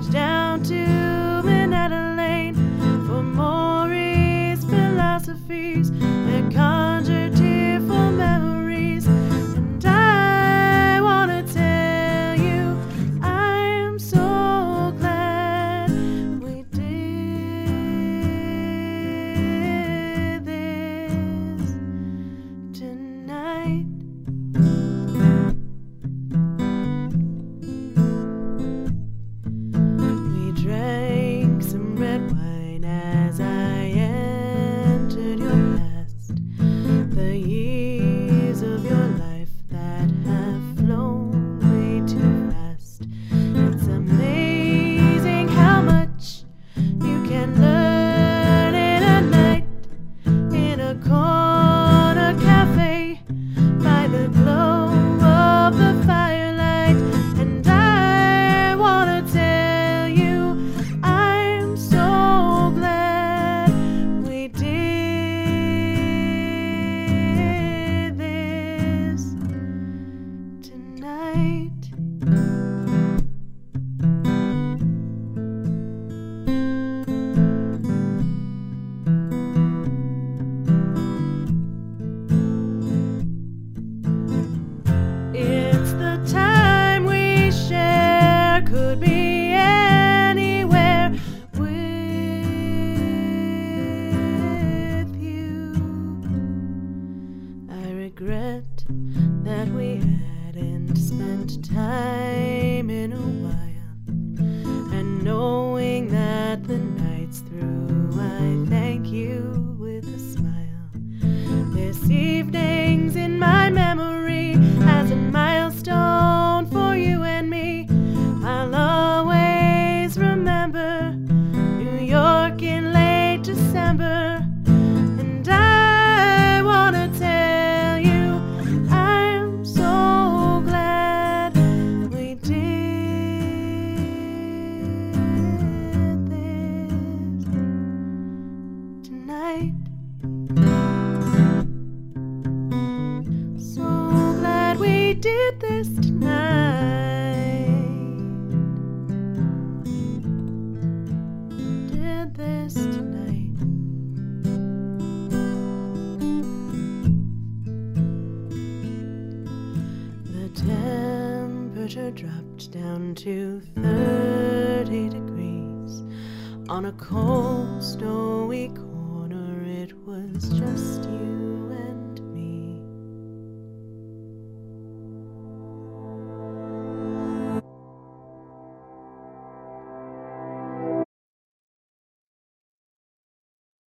Went down to Minetta Lane for Maury's philosophies that conjure tearful memories. And I want to tell you, I am so glad we did this tonight. We drank some red wine as I entered your past, the years of your life that have flown way too fast. It's amazing how much you can learn in a night, in a corner cafe by the glow of the firelight. And I want to tell you, I'm so glad we did this tonight. It's the time we share, could be anywhere with you. I regret that we hadn't spent time in a while, and knowing that the night's through, I thank you with a smile. This evening's in my memory as a milestone for you and me. I'll always remember New York in late December. And I want to tell you, I'm so glad we did this tonight. So glad we did this tonight. Did this tonight. The temperature dropped down to 30 degrees. On a cold, snowy corner, it was just you